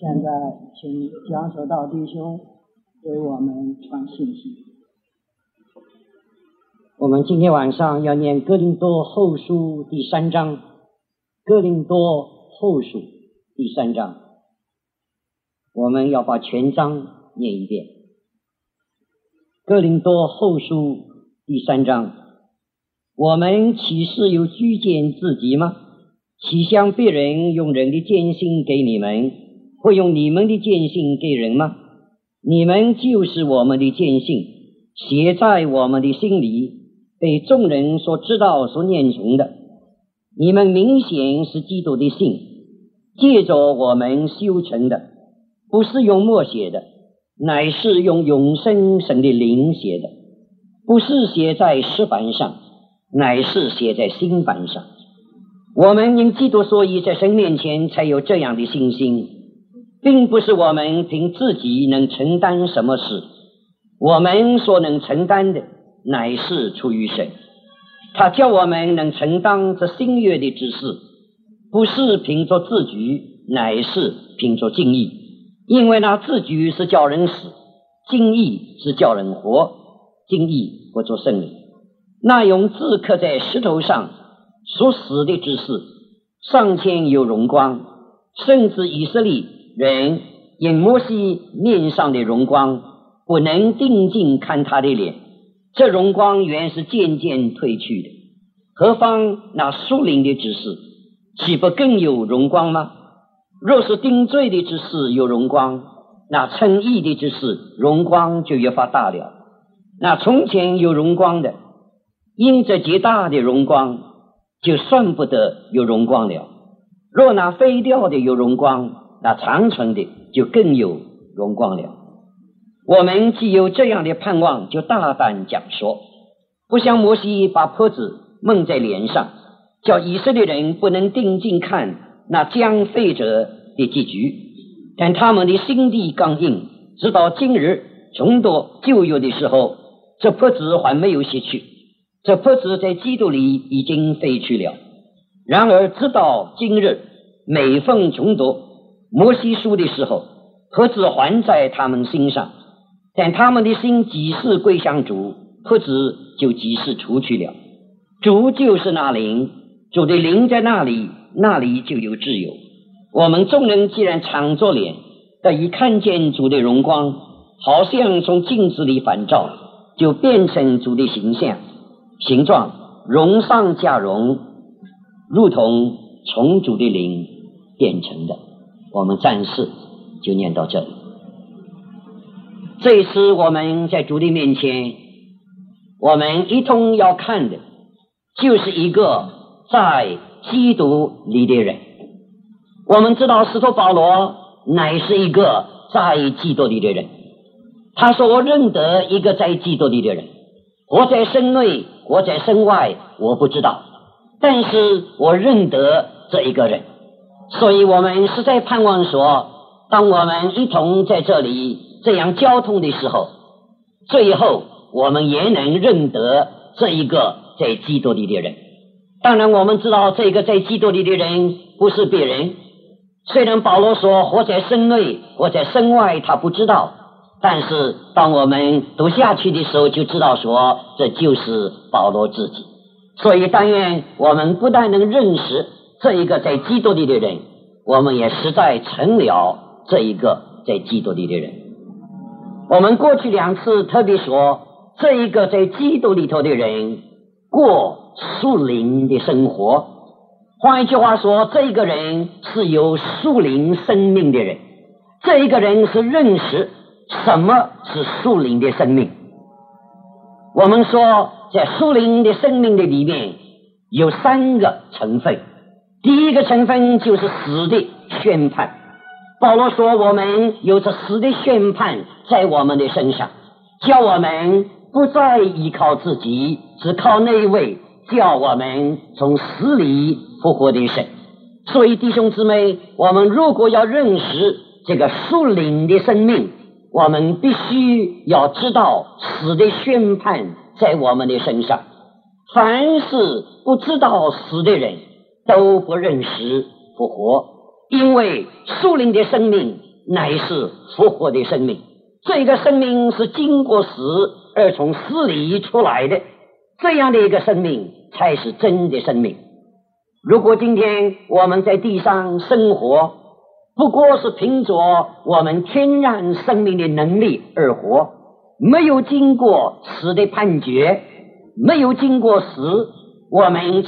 现在请蒋守道弟兄为我们传信息。 我们今天晚上要念哥林多后书第3章，哥林多后书第3章，我们要把全章念一遍。哥林多后书第3章，我们岂是有居见自己吗？岂像别人用人的见性给你们，会用你们的见性给人吗？你们就是我们的见性，写在我们的心里，被众人所知道所念从的。你们明显是基督的信，借着我们修成的，不是用墨写的，乃是用永生神的灵写的，不是写在石板上，乃是写在心板上。我们因基督所以在神面前才有这样的信心，并不是我们凭自己能承担什么事，我们所能承担的乃是出于神。他叫我们能承担这新约的指示，不是凭着自举，乃是凭着敬意。因为那自举是叫人死，敬意是叫人活。敬意不做圣灵，那用字刻在石头上所死的指示，尚且有荣光，甚至以色列人因摩西面上的荣光，不能定睛看他的脸，这荣光原是渐渐褪去的。何况那属灵的指示，岂不更有荣光吗？若是定罪的指示有荣光，那称义的指示荣光就越发大了。那从前有荣光的，因这极大的荣光，就算不得有荣光了。若那废掉的有荣光，那长存的就更有荣光了。我们既有这样的盼望，就大胆讲说，不像摩西把帕子蒙在脸上，叫以色列人不能定睛看那将废者的结局。但他们的心地刚硬，直到今日重夺旧约的时候，这帕子还没有卸去，这帕子在基督里已经废去了。然而直到今日，每逢重读摩西书的时候，帕子还在他们心上，但他们的心几时归向主，帕子就几时除去了。主就是那灵，主的灵在那里，那里就有自由。我们众人既然敞着脸，得以看见主的荣光，好像从镜子里反照，就变成主的形象形状，荣上加荣，如同从主的灵变成的。我们暂时就念到这里。这一次我们在主的面前，我们一同要看的就是一个在基督里的人。我们知道使徒保罗乃是一个在基督里的人，他说我认得一个在基督里的人，活在身内活在身外我不知道，但是我认得这一个人。所以我们实在盼望说，当我们一同在这里这样交通的时候，最后我们也能认得这一个在基督里的人。当然我们知道这个在基督里的人不是别人，虽然保罗说活在身内活在身外他不知道，但是当我们读下去的时候就知道说这就是保罗自己。所以但愿我们不但能认识这一个在基督里的人，我们也实在成了这一个在基督里的人。我们过去2次特别说，这一个在基督里头的人过属灵的生活。换一句话说，这一个人是有属灵生命的人，这一个人是认识什么是属灵的生命。我们说在属灵的生命的里面有3个成分。第一个成分就是死的宣判。保罗说我们有着死的宣判在我们的身上，叫我们不再依靠自己，只靠那一位叫我们从死里复活的神。所以弟兄姊妹，我们如果要认识这个属灵的生命，我们必须要知道死的宣判在我们的身上。凡是不知道死的人都不认识复活，因为属灵的生命乃是复活的生命。这个生命是经过死而从死里出来的，这样的一个生命才是真的生命。如果今天我们在地上生活，不过是凭着我们天然生命的能力而活，没有经过死的判决，没有经过死，我们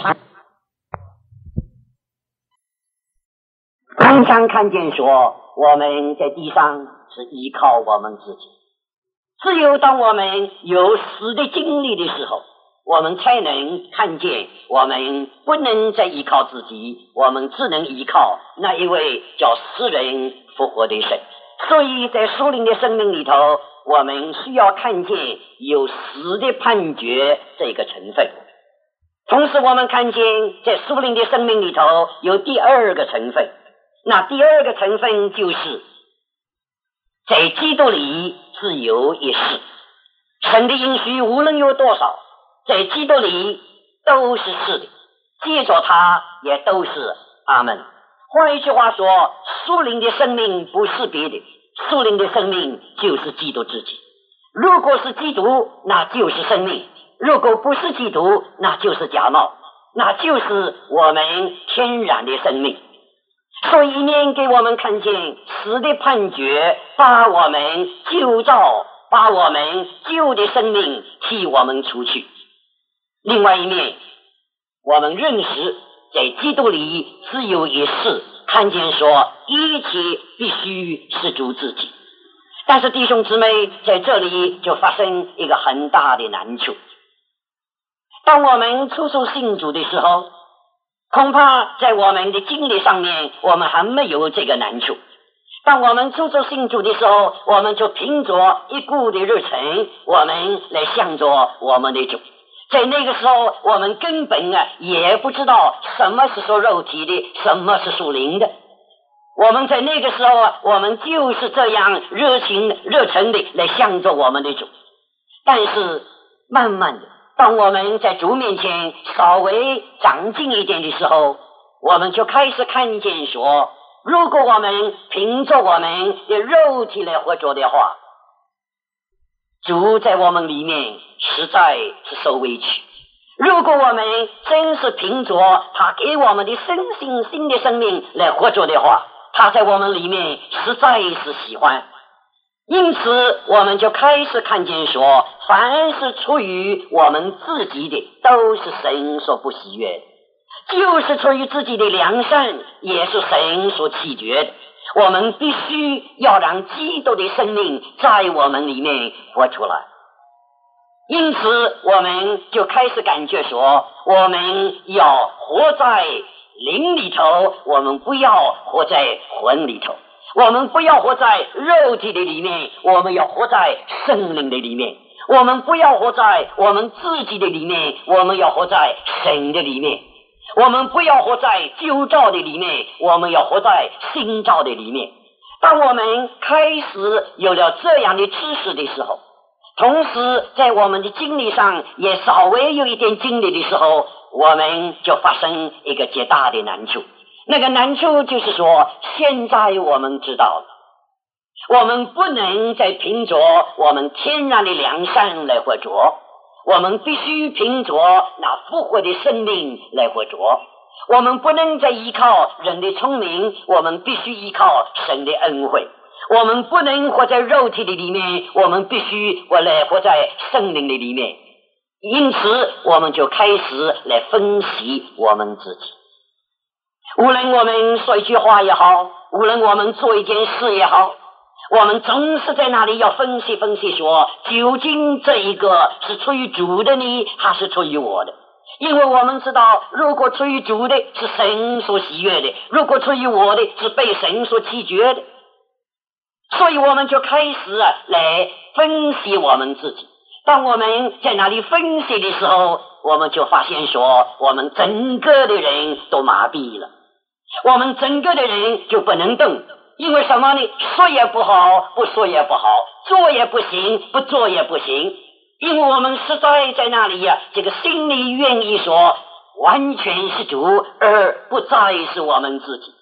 常常看见说我们在地上是依靠我们自己，只有当我们有死的经历的时候，我们才能看见我们不能再依靠自己，我们只能依靠那一位叫死人复活的神。所以在属灵的生命里头，我们需要看见有死的判决这个成分。同时我们看见在属灵的生命里头有第二个成分，那第二个成分就是在基督里自有一世。神的应许无论有多少，在基督里都是是的，接着他也都是阿们。换一句话说，属灵的生命不是别的，属灵的生命就是基督自己。如果是基督，那就是生命；如果不是基督，那就是假冒，那就是我们天然的生命。所以一面给我们看见死的判决，把我们救造，把我们旧的生命替我们除去。另外一面，我们认识在基督里只有一世，看见说一切必须是主自己。但是弟兄姊妹，在这里就发生一个很大的难处。当我们初初信主的时候，恐怕在我们的经历上面我们还没有这个难处。当我们初初信主的时候，我们就凭着一股的热忱，我们来向着我们的主。在那个时候我们根本也不知道什么是属肉体的，什么是属灵的。我们在那个时候我们就是这样热忱的来向着我们的主。但是慢慢的，当我们在主面前稍微长进一点的时候，我们就开始看见说，如果我们凭着我们的肉体来活着的话，主在我们里面实在是受委屈。如果我们真是凭着他给我们的新的生命来活着的话，他在我们里面实在是喜欢。因此我们就开始看见说，凡是出于我们自己的都是神所不喜悦的，就是出于自己的良善也是神所弃绝的。我们必须要让基督的生命在我们里面活出来。因此我们就开始感觉说，我们要活在灵里头，我们不要活在魂里头，我们不要活在肉体的里面，我们要活在圣灵的里面。我们不要活在我们自己的里面，我们要活在神的里面。我们不要活在旧造的里面，我们要活在新造的里面。当我们开始有了这样的知识的时候，同时在我们的经历上也稍微有一点经历的时候，我们就发生一个极大的难处。那个难处就是说，现在我们知道了，我们不能再凭着我们天然的良善来活着，我们必须凭着那复活的生命来活着。我们不能再依靠人的聪明，我们必须依靠神的恩惠。我们不能活在肉体的里面，我们必须活在圣灵的里面。因此我们就开始来分析我们自己。无论我们说一句话也好，无论我们做一件事也好，我们总是在那里要分析说，究竟这一个是出于主的呢，还是出于我的？因为我们知道，如果出于主的是神所喜悦的，如果出于我的是被神所弃绝的。所以我们就开始来分析我们自己。当我们在那里分析的时候，我们就发现说，我们整个的人都麻痹了，我们整个的人就不能动。因为什么呢？说也不好，不说也不好，做也不行，不做也不行。因为我们实在在那里这个心里愿意说完全是主，而不再是我们自己。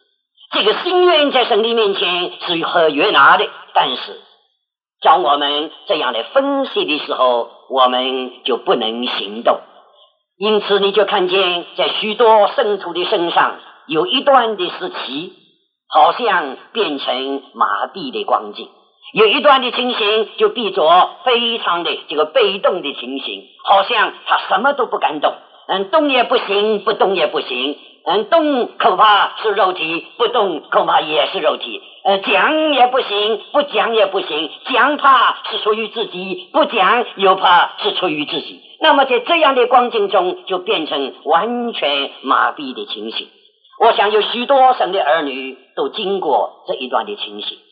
这个心愿在上帝面前是合悦纳的，但是当我们这样的分析的时候，我们就不能行动。因此你就看见在许多圣徒的身上有一段的时期好像变成麻痹的光景，有一段的情形就变作非常的这个被动的情形，好像他什么都不敢动，动也不行，不动也不行，动恐怕是肉体，不动恐怕也是肉体，讲也不行，不讲也不行，讲怕是出于自己，不讲又怕是出于自己。那么在这样的光景中就变成完全麻痹的情形。我想有许多神的儿女都经过这一段的情形。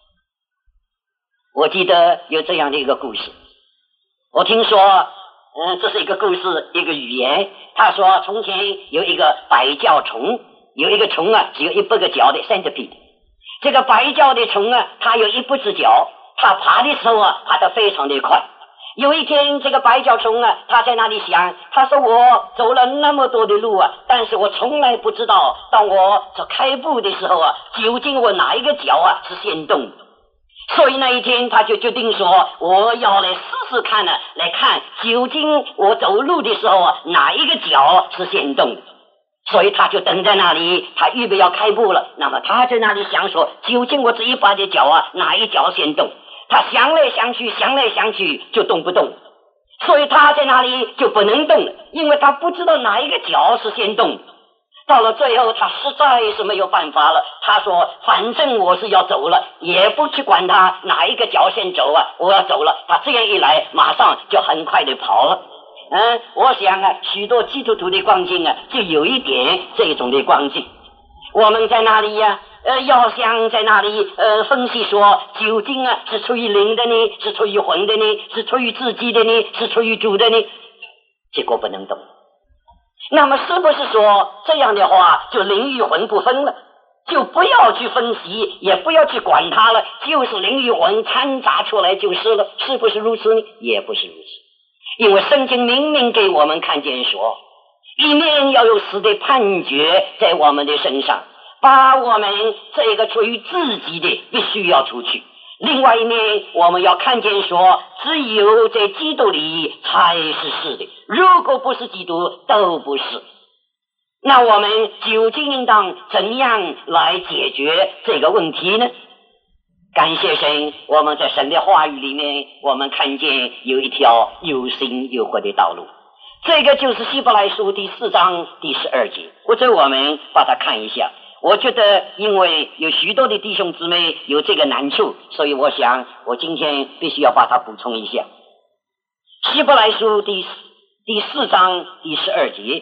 我记得有这样的一个故事，我听说这是一个故事，一个语言。他说从前有一个白脚虫，有一个虫只有100个脚的 centipede。 这个白脚的虫它有100只脚，它爬的时候爬得非常的快。有一天这个白脚虫他在那里想，他说我走了那么多的路但是我从来不知道当我走开步的时候究竟我哪一个脚是先动的。所以那一天他就决定说，我要来试试看来看究竟我走路的时候哪一个脚是先动的。所以他就等在那里，他预备要开步了。那么他在那里想说，究竟我这一把的脚哪一脚先动？他想来想去，想来想去就动不动，所以他在那里就不能动了，因为他不知道哪一个脚是先动的。到了最后他实在是没有办法了，他说反正我是要走了，也不去管他哪一个脚先走我要走了。他这样一来马上就很快的跑了。我想许多基督徒的光景就有一点这种的光景。我们在哪里要想在那里分析说究竟是出于灵的呢，是出于魂的呢，是出于自己的呢，是出于主的呢，结果不能动。那么是不是说这样的话就灵与魂不分了，就不要去分析，也不要去管它了，就是灵与魂掺杂出来就是了？是不是如此呢？也不是如此。因为圣经明明给我们看见说，一面要有死的判决在我们的身上，把我们这个出于自己的必须要除去，另外一面我们要看见说，只有在基督里才是是的，如果不是基督都不是。那我们究竟应当怎样来解决这个问题呢？感谢神，我们在神的话语里面我们看见有一条有生有活的道路，这个就是希伯来书第4章第12节，或者我们把它看一下。我觉得因为有许多的弟兄姊妹有这个难处，所以我想我今天必须要把它补充一下。希伯来书第4章第12节，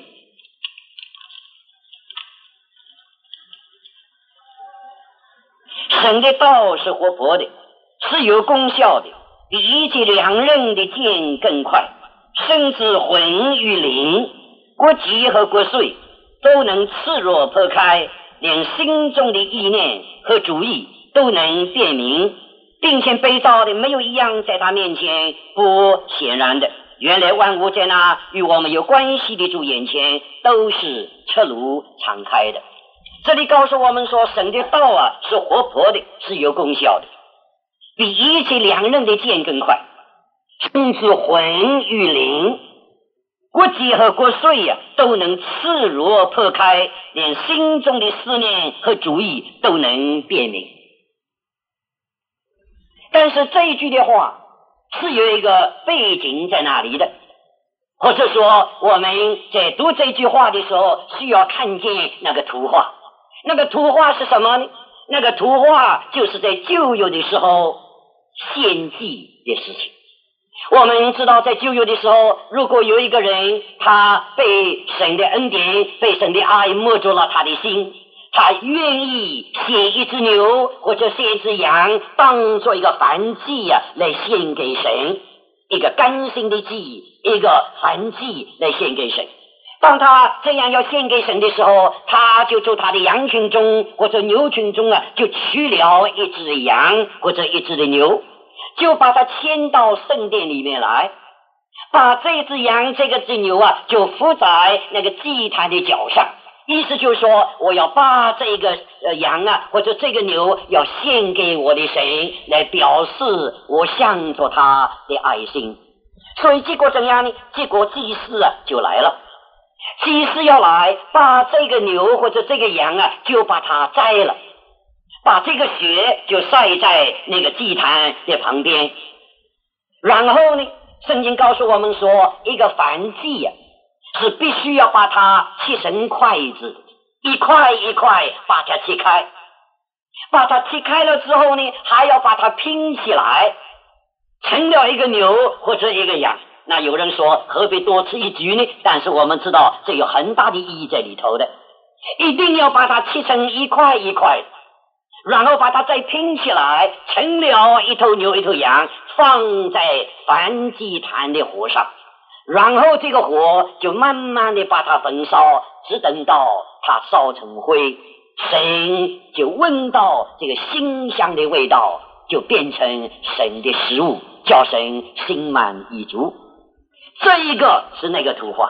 神的道是活泼的，是有功效的，比一切两刃的剑更快，甚至魂与灵、骨节和骨髓都能刺弱破开，连心中的意念和主意都能辨明，并且被造的没有一样在他面前不显然的。原来万物在那与我们有关系的主眼前都是赤露敞开的。这里告诉我们说，神的道是活泼的，是有功效的，比一切两刃的剑更快，甚至魂与灵、骨节和骨髓都能刺弱破开，连心中的思念和主意都能辨明。但是这一句的话是有一个背景在那里的，或者说我们在读这句话的时候需要看见那个图画。那个图画是什么呢？那个图画就是在旧约的时候献祭的事情。我们知道在旧约的时候，如果有一个人他被神的恩典、被神的爱摸住了他的心，他愿意献一只牛或者献一只羊当做一个燔祭来献给神，一个甘心的祭，一个燔祭来献给神。当他这样要献给神的时候，他就从他的羊群中或者牛群中就取了一只羊或者一只的牛，就把它牵到圣殿里面来，把这只羊这个只牛就伏在那个祭坛的脚上， 意思就是说，我要把这个羊啊，或者这个牛要献给我的神，来表示我向着他的爱心。所以结果怎样呢？结果祭司啊就来了，祭司要来把这个牛或者这个羊啊，就把它摘了，把这个血就晒在那个祭坛的旁边。然后呢，圣经告诉我们说，一个燔祭啊，是必须要把它切成筷子，一块一块把它切开，把它切开了之后呢，还要把它拼起来，成了一个牛或者一个羊。那有人说何必多此一举呢？但是我们知道这有很大的意义在里头的，一定要把它切成一块一块，然后把它再拼起来，成了一头牛一头羊，放在燔祭坛的火上，然后这个火就慢慢的把它焚烧，直等到它烧成灰，神就闻到这个馨香的味道，就变成神的食物，叫神心满意足。这一个是那个图画，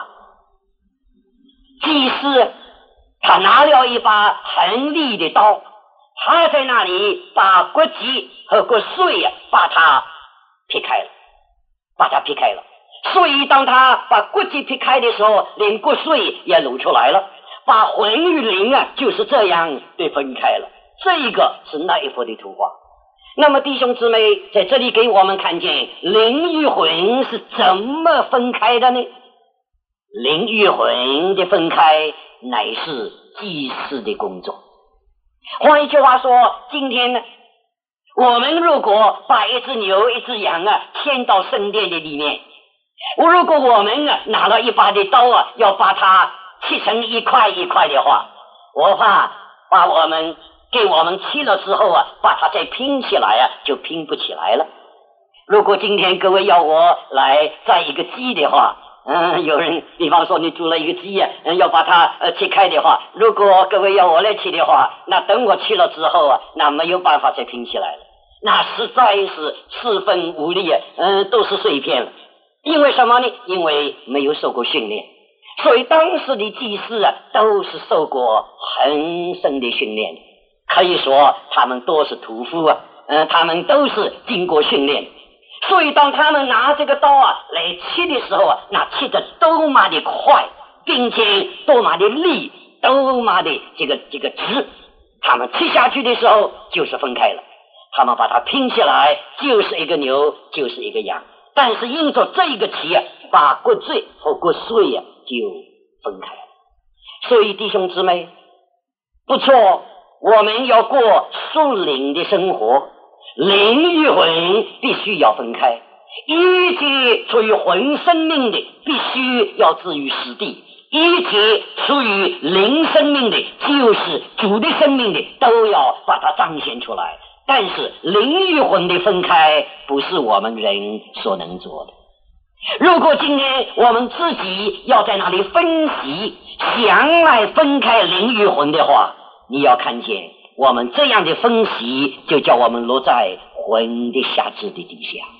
祭司他拿了一把很利的刀，他在那里把骨脊和骨髓啊把它劈开了，所以当他把骨脊劈开的时候，连骨髓也露出来了，把魂与灵啊就是这样被分开了。这一个是那一幅的图画。那么弟兄姊妹，在这里给我们看见灵与魂是怎么分开的呢？灵与魂的分开乃是祭司的工作。换一句话说，今天呢，我们如果把一只牛一只羊啊牵到圣殿的里面，如果我们啊拿了一把的刀啊，要把它切成一块一块的话，我怕把给我们切了之后啊，把它再拼起来啊，就拼不起来了。如果今天各位要我来宰一个鸡的话，有人比方说你煮了一个鸡啊，要把它切开的话，如果各位要我来切的话，那等我切了之后啊，那没有办法再拼起来了，那实在是四分五裂啊，都是碎片了。因为什么呢？因为没有受过训练，所以当时的祭司啊，都是受过很深的训练，可以说他们都是屠夫啊，他们都是经过训练，所以当他们拿这个刀啊来切的时候啊，那切得多么的快，并且多么的利，多么的这个直，他们切下去的时候就是分开了，他们把它拼起来就是一个牛，就是一个羊，但是因着这一个切啊，把骨髓和骨髓啊就分开了。所以弟兄姊妹，不错，我们要过属灵的生活，灵与魂必须要分开，一切属于魂生命的必须要置于死地，一切属于灵生命的，就是主的生命的，都要把它彰显出来。但是灵与魂的分开不是我们人所能做的。如果今天我们自己要在那里分析想来分开灵与魂的话，你要看见我们这样的分析就叫我们落在魂的辖制的底下。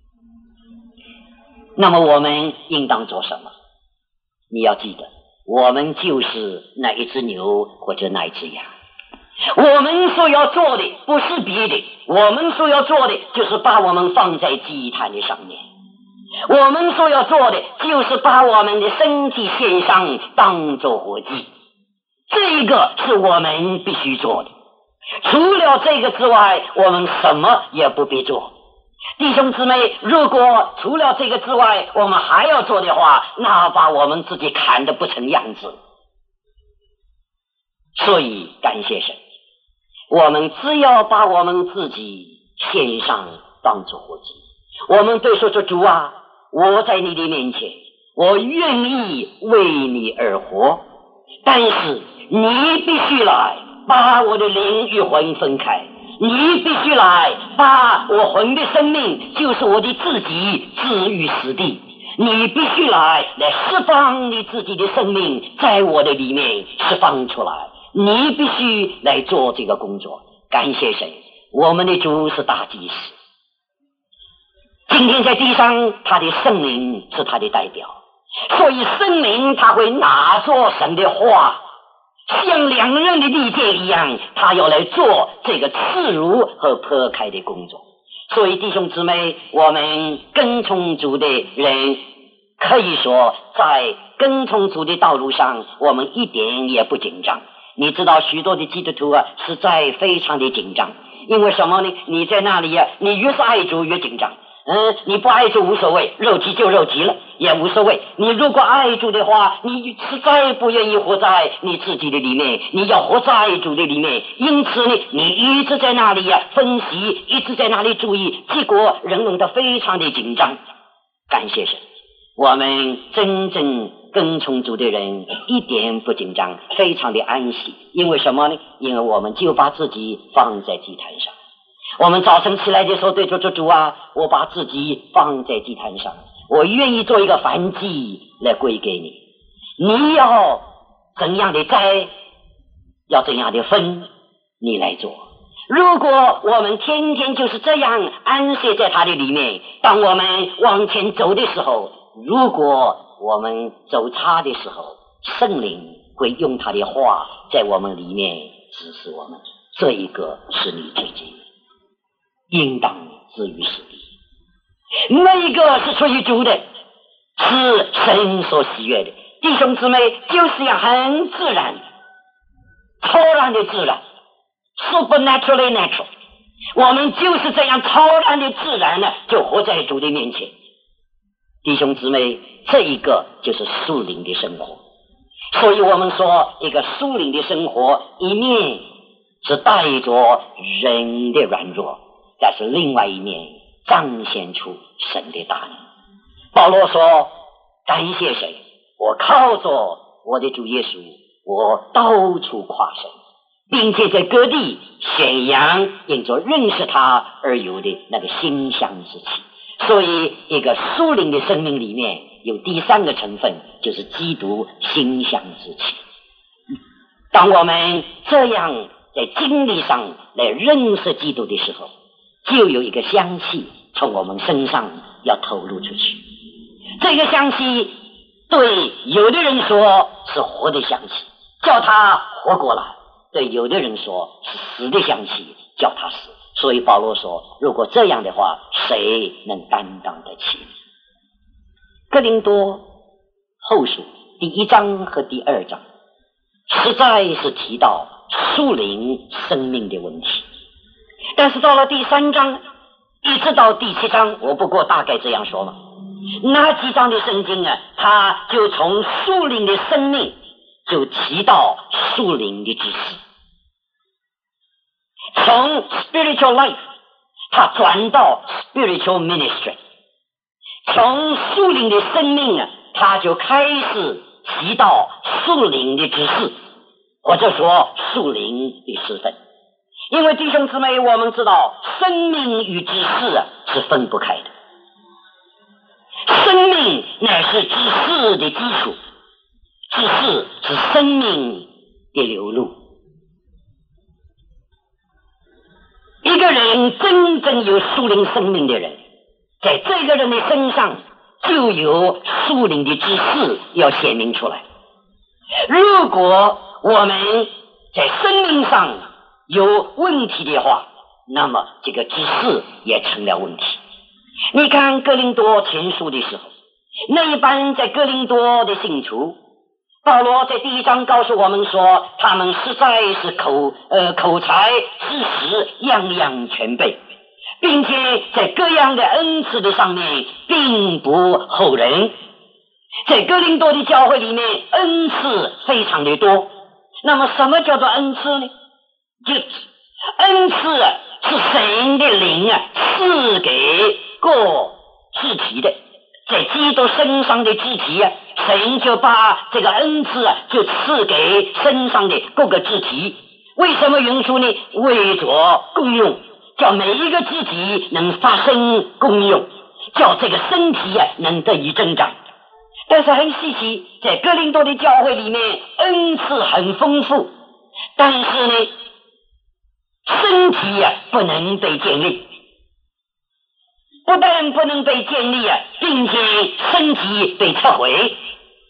那么我们应当做什么？你要记得，我们就是那一只牛或者那一只羊。我们所要做的不是别的，我们所要做的就是把我们放在祭坛的上面，我们所要做的就是把我们的身体献上当作活祭，这个是我们必须做的。除了这个之外，我们什么也不必做。弟兄姊妹，如果除了这个之外我们还要做的话，那把我们自己砍得不成样子。所以感谢神，我们只要把我们自己献上当作活祭，我们对说主啊，我在你的面前，我愿意为你而活，但是你必须来把我的灵与魂分开，你必须来把我魂的生命，就是我的自己置于死地，你必须来释放你自己的生命在我的里面释放出来，你必须来做这个工作。感谢神，我们的主是大祭司，今天在地上他的圣灵是他的代表，所以圣灵他会拿着神的话像两刃的利剑一样，他要来做这个刺入和破开的工作。所以弟兄姊妹，我们跟从主的人可以说在跟从主的道路上，我们一点也不紧张。你知道许多的基督徒实在非常的紧张，因为什么呢？你在那里你越是爱主越紧张。你不爱主无所谓，肉体就肉体了，也无所谓。你如果爱主的话，你实在不愿意活在你自己的里面，你要活在主的里面。因此呢，你一直在那里分析，一直在那里注意，结果人弄得非常的紧张。感谢神，我们真正跟从主的人一点不紧张，非常的安息。因为什么呢？因为我们就把自己放在祭坛上。我们早晨起来的时候对主说，主啊，我把自己放在祭坛上，我愿意做一个燔祭来归给你。你要怎样的摘，要怎样的分，你来做。如果我们天天就是这样安息在他的里面，当我们往前走的时候，如果我们走差的时候，圣灵会用他的话在我们里面指示我们，这一个是你自己应当至于死地，那一个是出于主的，是神所喜悦的。弟兄姊妹，就是要很自然，超然的自然， supernaturally natural， 我们就是这样超然的自然就活在主的面前。弟兄姊妹，这一个就是属灵的生活。所以我们说，一个属灵的生活，一面是带着人的软弱，但是另外一面彰显出神的大能。保罗说，感谢神，我靠着我的主耶稣，我到处夸神，并且在各地宣扬因着认识他而有的那个馨香之气。所以一个属灵的生命里面有第三个成分，就是基督馨香之气。当我们这样在经历上来认识基督的时候，就有一个香气从我们身上要透露出去。这个香气对有的人说是活的香气，叫他活过来；对有的人说是死的香气，叫他死。所以保罗说，如果这样的话，谁能担当得起？哥林多后书第1章和第2章实在是提到属灵生命的问题，但是到了第3章一直到第7章，我不过大概这样说嘛，那几章的圣经它就从属灵的生命就提到属灵的知识，从 spiritual life 它转到 spiritual ministry， 从属灵的生命它就开始提到属灵的知识，或者说属灵的师分。因为弟兄姊妹，我们知道生命与知识是分不开的，生命乃是知识的基础，知识是生命的流露。一个人真正有属灵生命的人，在这个人的身上就有属灵的知识要显明出来。如果我们在生命上有问题的话，那么这个知识也成了问题。你看哥林多前书的时候，那一班在哥林多的信徒，保罗在第1章告诉我们说，他们实在是口才知识样样全备，并且在各样的恩赐的上面并不后人。在哥林多的教会里面，恩赐非常的多。那么什么叫做恩赐呢？就恩赐是神的灵赐给各肢体的，在基督身上的肢体神就把这个恩赐就赐给身上的各个肢体。为什么允许呢？为着功用，叫每一个肢体能发生功用，叫这个身体能得以增长。但是很稀奇，在哥林多的教会里面，恩赐很丰富，但是呢，身体不能被建立。不但不能被建立并且身体被撤回。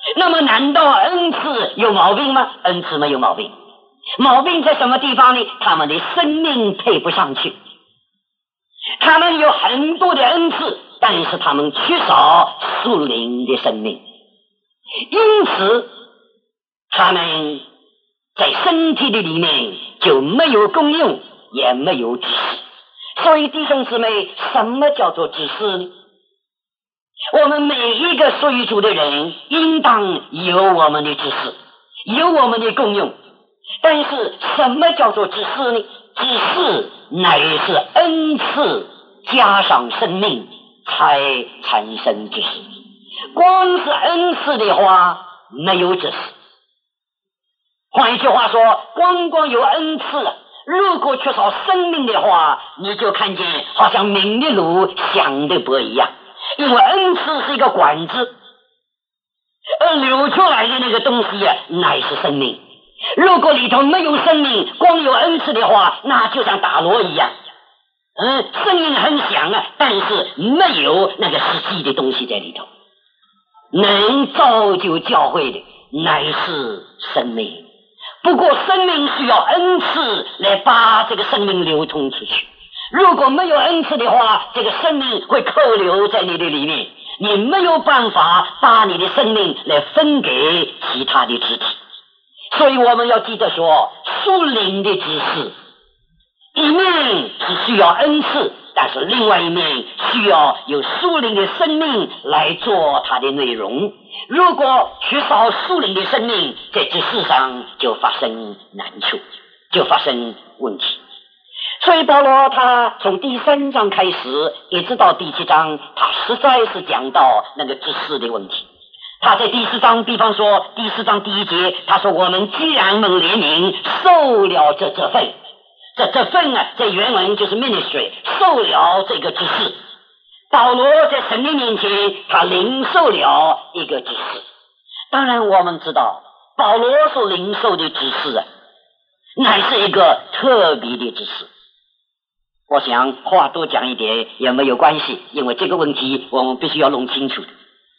那么难道恩赐有毛病吗？恩赐没有毛病，毛病在什么地方呢？他们的生命配不上去。他们有很多的恩赐，但是他们缺少属灵的生命，因此他们在身体的里面就没有功用，也没有知识。所以弟兄姊妹，什么叫做知识呢？我们每一个属于主的人应当有我们的知识，有我们的功用。但是什么叫做知识呢？知识乃是恩赐加上生命才产生知识，光是恩赐的话没有知识。换一句话说，光有恩赐，如果缺少生命的话，你就看见好像明的路响的不一样。因为恩赐是一个管子，而流出来的那个东西乃是生命。如果里头没有生命，光有恩赐的话，那就像打锣一样，声音很响但是没有那个实际的东西在里头。能造就教会的乃是生命，不过生命需要恩赐来把这个生命流通出去。如果没有恩赐的话，这个生命会扣留在你的里面，你没有办法把你的生命来分给其他的肢体。所以我们要记得说，属灵的知识一面是需要恩赐，但是另外一面需要有属灵的生命来做它的内容。如果缺少属灵的生命，在知识上就发生难处，就发生问题。所以保罗他从第3章开始一直到第7章，他实在是讲到那个知识的问题。他在第4章，比方说第4章第1节，他说我们既然蒙怜悯，受了这份，这份在原文就是 ministry， 受了这个知识。保罗在神的面前，他领受了一个知识。当然我们知道保罗所领受的知识乃是一个特别的知识。我想话多讲一点也没有关系，因为这个问题我们必须要弄清楚。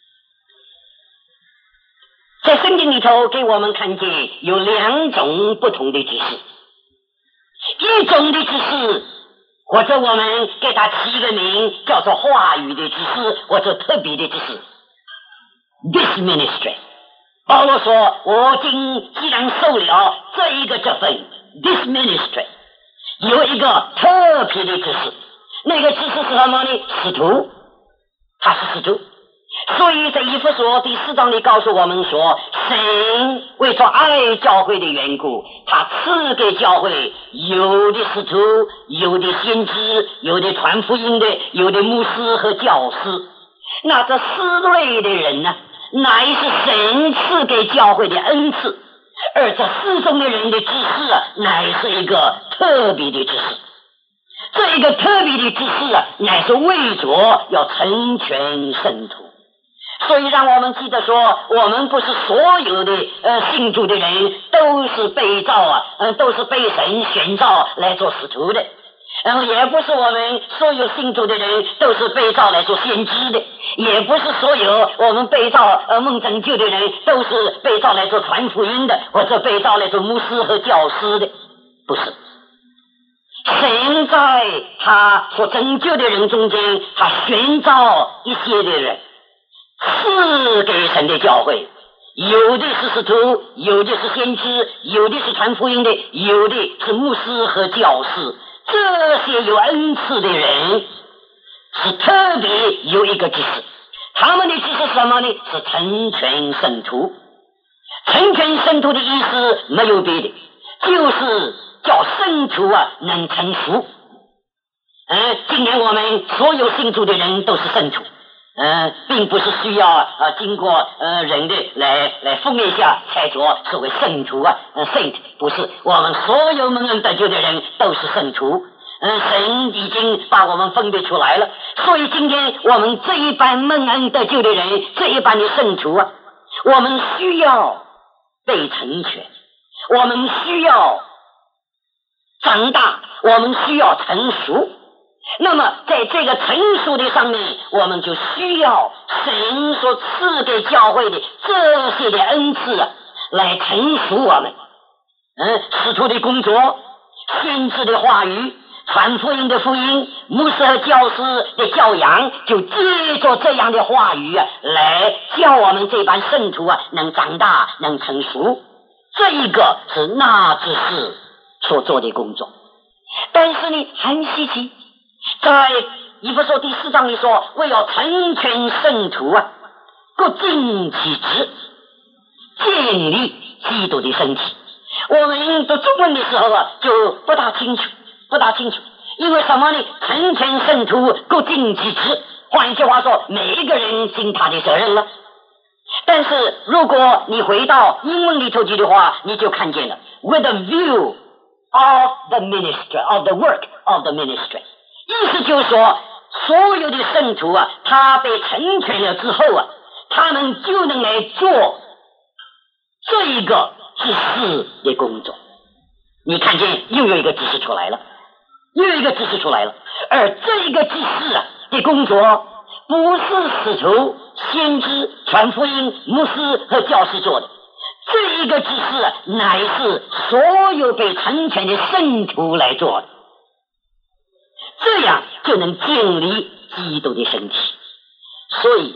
在圣经里头给我们看见有2种不同的知识，一种的知识，或者我们给它起一个名叫做话语的知识，或者特别的知识 This ministry。 保罗说我既然受了这份 This ministry，有一个特别的知识，那个知识是什么呢？使徒，他是使徒。所以在以弗所第4章里告诉我们说，神为着爱教会的缘故，他赐给教会有的使徒，有的先知，有的传福音的，有的牧师和教师。那这4类的人呢，乃是神赐给教会的恩赐，而这4种的人的知识乃是一个特别的知识。这一个特别的知识乃是为着要成全圣徒。所以让我们记得说，我们不是所有的信主的人都是被召都是被神选召来做使徒的，也不是我们所有信主的人都是被召来做先知的，也不是所有我们被召蒙拯救的人都是被召来做传福音的，或者被召来做牧师和教师的，不是。神在他所拯救的人中间，他选召一些的人赐给神的教会，有的是使徒，有的是先知，有的是传福音的，有的是牧师和教士。这些有恩赐的人是特别有一个知识，他们的知识是什么呢？是成全圣徒。成全圣徒的意思没有别的，就是叫圣徒能成熟。今年我们所有信主的人都是圣徒，并不是需要经过人的来封一下才做所谓圣徒saint， 不是，我们所有蒙恩得救的人都是圣徒。神已经把我们分别出来了，所以今天我们这一班蒙恩得救的人，这一班的圣徒我们需要被成全，我们需要长大，我们需要成熟。 那么在这个成熟的上面，我们就需要神所赐给教会的这些的恩赐来成熟我们。使徒的工作，先知的话语，传福音的福音，牧师和教师的教养，就借着这样的话语来教我们这班圣徒能长大，能成熟。这一个是那执事所做的工作。但是呢，很稀奇，在以弗所第4章里说，为要成全圣徒各尽其职，建立基督的身体。我们读中文的时候就不大清楚，因为什么呢？成全圣徒各尽其职，换句话说，每一个人尽他的责任了。但是如果你回到英文里头去的话，你就看见了 with a view of the ministry, of the work of the ministry， 意思就是说，所有的圣徒他被成全了之后他们就能来做这一个执事的工作。你看见又有一个执事出来了，而这一个执事的工作不是使徒、先知、传福音、牧师和教师做的，这一个执事乃是所有被成全的圣徒来做的，这样就能建立基督的身体。所以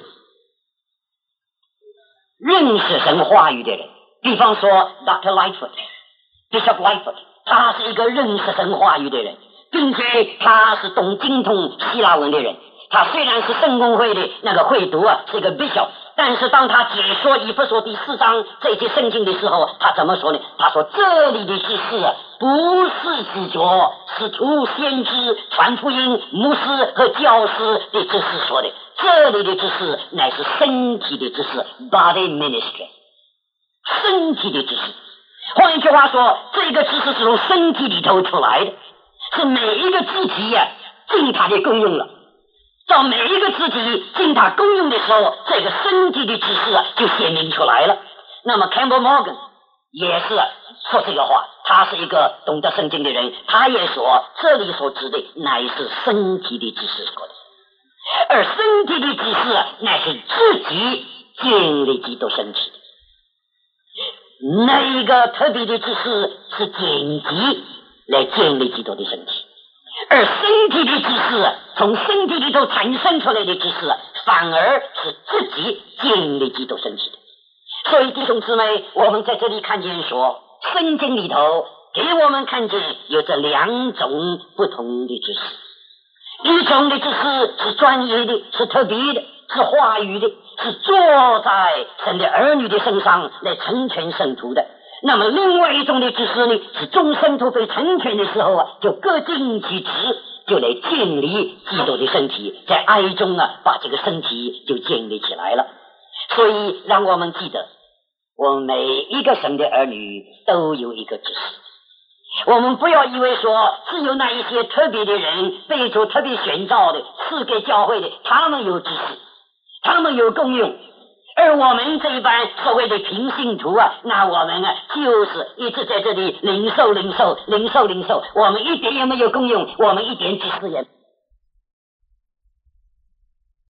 认识神话语的人，比方说 Dr. Lightfoot Bishop Lightfoot， 他是一个认识神话语的人，并且他是懂精通希腊文的人。他虽然是圣公会的那个会读是一个 bishop， 但是当他解说以弗所第4章这些圣经的时候，他怎么说呢？他说这里的指示不是指着使徒、先知、传福音、牧师和教师的指示说的，这里的指示乃是身体的指示 body ministry， 身体的指示。换一句话说，这个指示是从身体里头出来的，是每一个肢体尽他的功用了。到每一个肢体尽他功用的时候，这个身体的指示就显明出来了。那么 Campbell Morgan 也是说这个话，他是一个懂得圣经的人，他也说这里所指的乃是身体的指示说的，而身体的指示乃是自己建立基督身体的。那一个特别的指示是紧急来建立基督的身体，而身体的指示从身体里头产生出来的指示反而是自己建立基督身体的。所以弟兄姊妹，我们在这里看见说，圣经里头给我们看见有这2种不同的指示。一种的指示是专业的，是特别的，是话语的，是坐在神的儿女的身上来成全圣徒的。那么另外一种的指示呢，是众圣徒被成全的时候就各尽其职，就来建立基督的身体，在爱中把这个身体就建立起来了。所以让我们记得，我们每一个神的儿女都有一个指示。我们不要以为说只有那一些特别的人，被主特别选召的，赐给教会的，他们有指示，他们有功用，而我们这一班所谓的平信徒那我们就是一直在这里领受，我们一点也没有功用，我们一点指示也